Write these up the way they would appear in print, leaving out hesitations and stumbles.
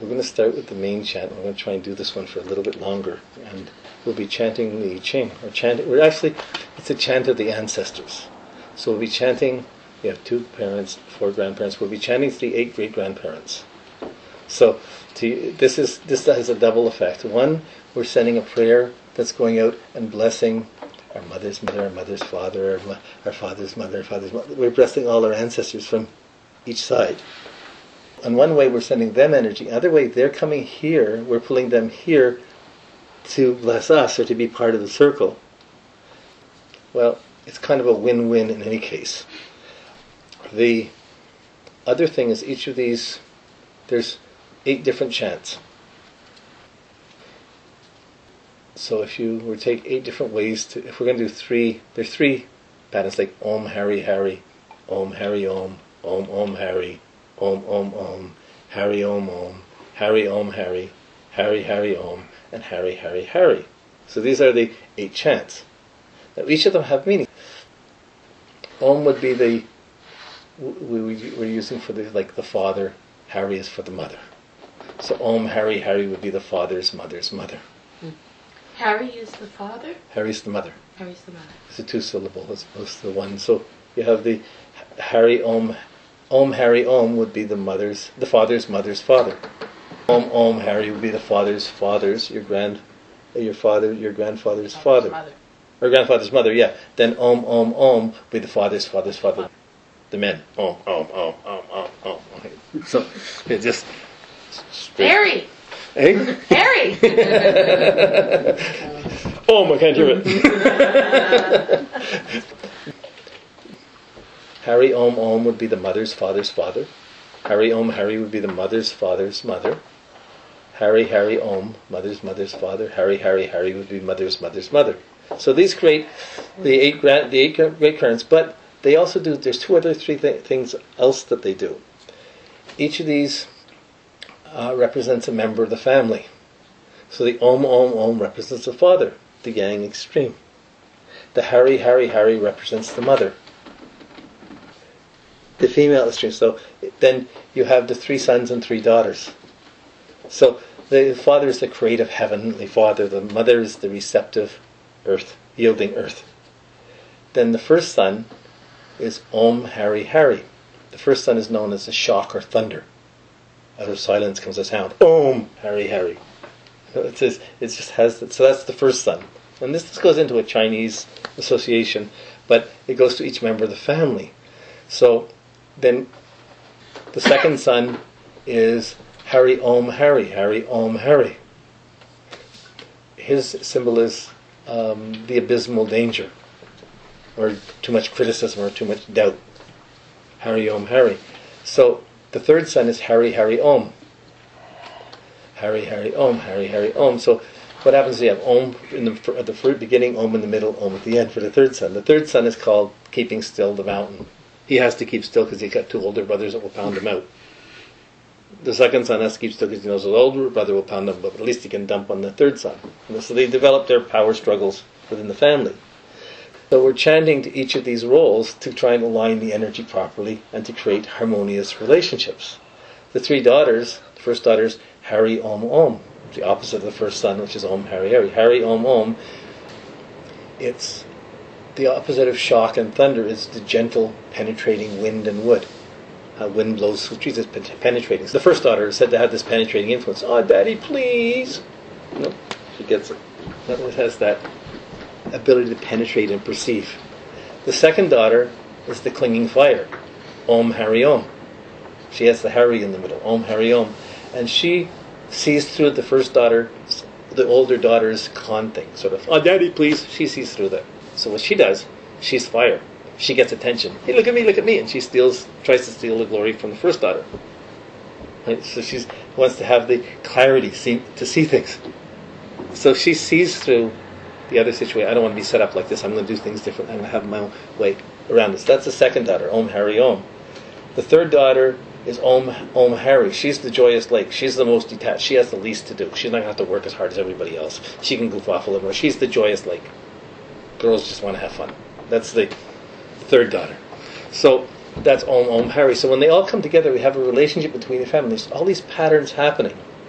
we're going to start with the main chant. We're going to try and do this one for a little bit longer, and we'll be chanting the Ching, or chanting. It's a chant of the ancestors. So we'll be chanting. We have 2 parents, 4 grandparents. We'll be chanting to the 8 great grandparents. So this has a double effect. One, we're sending a prayer that's going out and blessing our mother's mother, our mother's father, our father's mother, our father's mother. We're blessing all our ancestors from each side. In one way, we're sending them energy. Other way, they're coming here. We're pulling them here to bless us or to be part of the circle. Well, it's kind of a win-win in any case. The other thing is each of these, there's 8 different chants. So if you were to take 8 different ways if we're going to do 3, there's 3 patterns like Om Hari Hari, Om Hari Om, Om Om Hari, Om Om Om, Hari Om Om, Hari Om Hari, Hari Hari Om, and Hari Hari Hari. So these are the 8 chants. Now each of them have meaning. Om would be we're using for the father. Hari is for the mother. So Om Hari Hari would be the father's mother's mother. Hari is the father? Hari's the mother. Hari's the mother. It's a 2 syllable as opposed to the 1. So you have the Hari Om. Om Hari Om would be the father's mother's father. Om Om Hari would be the father's your grandfather's father. Mother. Or grandfather's mother, yeah. Then Om Om Om would be the father's father. The men. Om Om Om Om Om Om. So it just straight. Harry! Eh? Harry! I can't hear it. Hari Om Om would be the mother's father's father. Hari Om Hari would be the mother's father's mother. Hari Hari Om, mother's mother's father. Hari Hari Hari would be mother's mother's mother. So these create the 8 great currents, but they also do, there's 2 other 3 things else that they do. Each of these represents a member of the family. So the Om Om Om represents the father, the Yang extreme. The Hari Hari Hari represents the mother, the female extreme. So then you have the 3 sons and 3 daughters. So the father is the creative heavenly father, the mother is the receptive earth, yielding earth. Then the first son is Om Hari Hari. The first son is known as the shock or thunder. Out of silence comes a sound. Om Hari Hari. So it just has that. So that's the first son. And this goes into a Chinese association, but it goes to each member of the family. So then the second son is Hari Om Hari. Hari Om Hari. His symbol is the abysmal danger, or too much criticism, or too much doubt. Hari Om Hari. So the third son is Hari Hari Om. Hari Hari Om, Hari Hari Om. So what happens is you have Om at the beginning, Om in the middle, Om at the end for the third son. The third son is called keeping still the mountain. He has to keep still because he's got 2 older brothers that will pound him out. The second son has to keep still because he knows his older brother will pound him, but at least he can dump on the third son. And so they develop their power struggles within the family. So we're chanting to each of these roles to try and align the energy properly and to create harmonious relationships. The 3 daughters, the first daughter is Hari Om Om, the opposite of the first son, which is Om Hari Hari. Hari Om Om, it's the opposite of shock and thunder, is the gentle, penetrating wind and wood. How wind blows through trees is penetrating. So the first daughter is said to have this penetrating influence. Oh, Daddy, please. No, she gets it. That one has that ability to penetrate and perceive. The second daughter is the clinging fire. Om Hari Om. She has the Hari in the middle. Om Hari Om. And she sees through the first daughter, the older daughter's con thing. Sort of, oh, Daddy, please. She sees through that. So what she does, she's fire. She gets attention. Hey, look at me. And she tries to steal the glory from the first daughter. Right? So she wants to have the clarity to see things. So she sees through the other situation. I don't want to be set up like this. I'm going to do things different. I'm going to have my own way around this. That's the second daughter, Om Hari Om. The third daughter is Om Hari. She's the joyous lake. She's the most detached. She has the least to do. She's not going to have to work as hard as everybody else. She can goof off a little more. She's the joyous lake. Girls just want to have fun. That's the third daughter. So that's Om Hari. So when they all come together, we have a relationship between the families. All these patterns happening.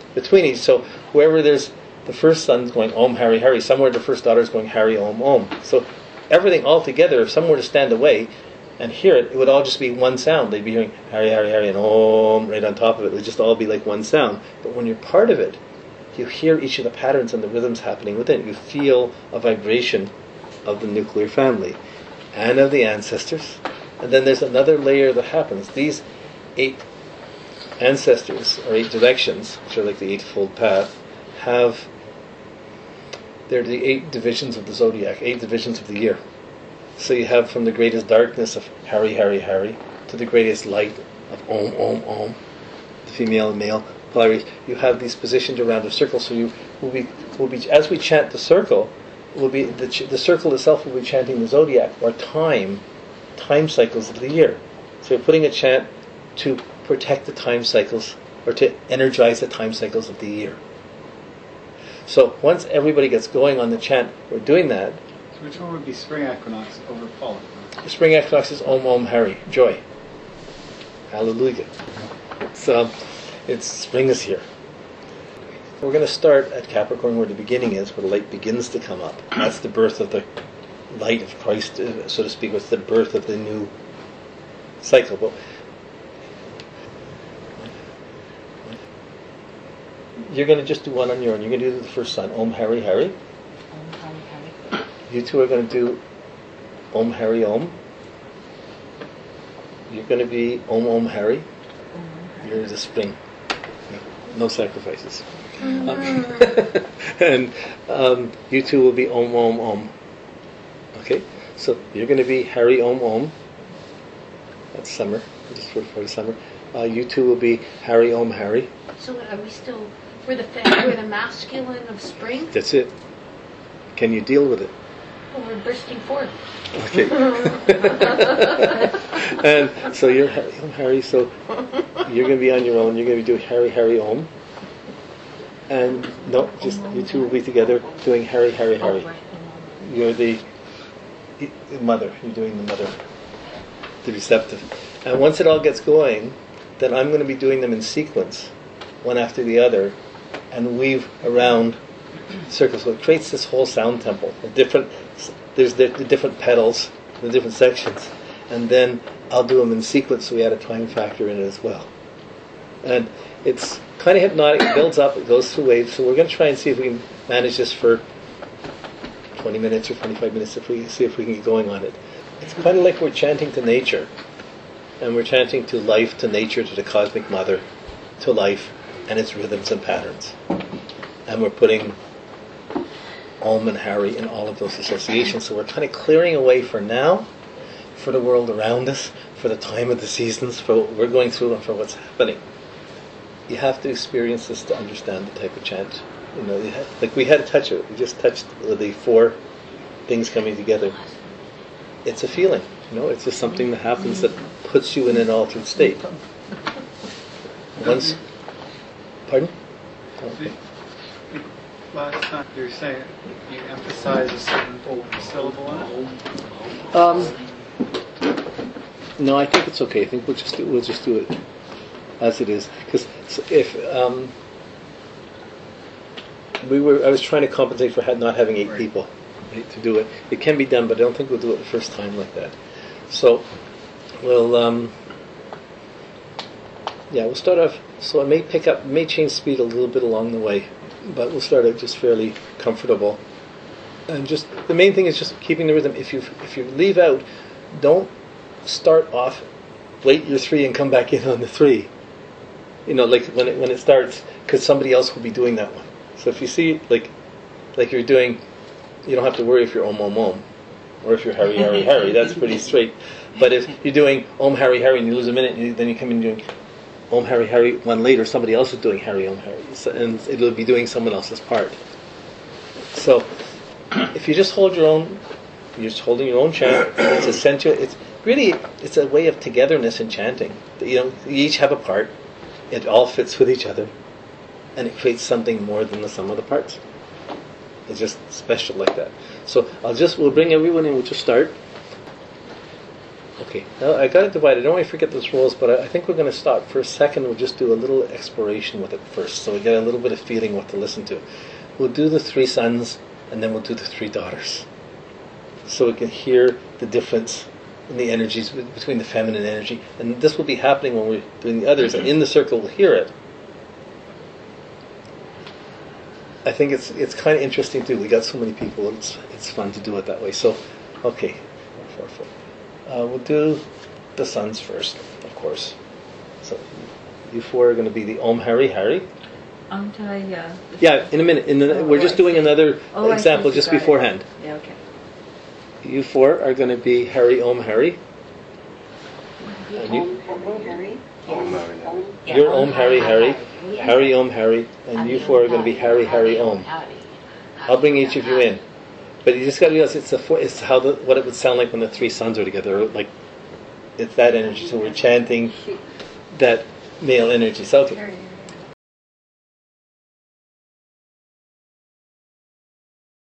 between each. So wherever there's the first son's going Om Hari Hari, somewhere the first daughter's going Hari Om Om. So everything all together, if someone were to stand away and hear it, it would all just be one sound. They'd be hearing Hari Hari Hari and Om right on top of it. It would just all be like one sound. But when you're part of it, you hear each of the patterns and the rhythms happening within it. You feel a vibration of the nuclear family and of the ancestors. And then there's another layer that happens. These 8 ancestors, or 8 directions, which are like the eightfold path, they're the 8 divisions of the zodiac, 8 divisions of the year. So you have from the greatest darkness of Hari Hari Hari to the greatest light of Om Om Om, the female and male polarities. You have these positioned around a circle, so you will be as we chant the circle, will be the circle itself will be chanting the zodiac, or time cycles of the year. So you're putting a chant to protect the time cycles, or to energize the time cycles of the year. So once everybody gets going on the chant, we're doing that. So which one would be spring equinox over fall equinox? The spring equinox is Om Om Hari, joy. Hallelujah. It's spring is here. We're going to start at Capricorn, where the beginning is, where the light begins to come up. That's the birth of the light of Christ, so to speak. It's the birth of the new cycle. But you're going to just do one on your own. You're going to do the first son, Om Hari Hari. Om Hari Hari. You two are going to do Om Hari Om. You're going to be Om Om Hari. You're the spring. No sacrifices. And you two will be Om Om Om. Okay? So you're going to be Hari Om Om. That's summer, just for the summer. You two will be Hari Om Hari. So what, are we still, we're the masculine of spring? That's it. Can you deal with it? Oh, we're bursting forth. Okay. And so you're Hari Om Hari, so you're going to be on your own. You're going to be doing Hari Hari Om. And no, just you two will be together doing Hari Hari Hari. Oh, right. You're the mother. You're doing the mother, the receptive. And once it all gets going, then I'm going to be doing them in sequence, one after the other, and weave around circles. So it creates this whole sound temple. There's the different pedals, the different sections, and then I'll do them in sequence, so we add a time factor in it as well. And it's kind of hypnotic. It builds up. It goes through waves. So we're going to try and see if we can manage this for 20 minutes or 25 minutes. See if we can get going on it. It's kind of like we're chanting to nature, and we're chanting to life, to nature, to the cosmic mother, to life and its rhythms and patterns. And we're putting Om and Hari in all of those associations. So we're kind of clearing away for now, for the world around us, for the time of the seasons, for what we're going through, and for what's happening. You have to experience this to understand the type of chant. You know, we had to touch it. We just touched the 4 things coming together. It's a feeling. You know, it's just something that happens that puts you in an altered state. Once, pardon? Okay. Last time you were saying you emphasize a certain syllable in it. No, I think it's okay. I think we'll just do it as it is. Because if I was trying to compensate for not having 8 people to do it. It can be done, but I don't think we'll do it the first time like that. So we'll start off. So it may change speed a little bit along the way, but we'll start out just fairly comfortable. And just the main thing is just keeping the rhythm. If you leave out, don't start off. Wait your 3 and come back in on the 3. You know, like when it starts, because somebody else will be doing that one. So if you see like you're doing, you don't have to worry if you're Om Om Om, or if you're Hari Hari Hari. That's pretty straight. But if you're doing Om Hari Hari and you lose a minute, then you come in doing Om Hari Hari one later, somebody else is doing Hari Om Hari, and it'll be doing someone else's part. So if you just hold your own, you're just holding your own chant. It's essential. It's a way of togetherness in chanting. You know, you each have a part. It all fits with each other, and it creates something more than the sum of the parts. It's just special like that. So we'll bring everyone in. We'll just start. Okay, now I got it divided. I don't want to forget those roles, but I think we're going to stop for a second. We'll just do a little exploration with it first, so we get a little bit of feeling what to listen to. We'll do the three sons, and then we'll do the three daughters, so we can hear the difference in the energies between the feminine energy. And this will be happening when we're doing the others, and in the circle we'll hear it. I think it's kind of interesting too. We got so many people. It's fun to do it that way. So, okay, 4, 4. We'll do the sons first, of course. So, you four are going to be the Om Hari Hari. Yeah, in a minute. We're just doing another example just beforehand. Yeah, okay. You four are going to be Hari Om Hari. You're Om Hari Hari. Hari Om Hari. And you four are going to be Hari Hari Om. I'll bring each of you in. But you just got to realize it's how what it would sound like when the three sons are together. Like, it's that energy. So we're chanting that male energy. So, okay.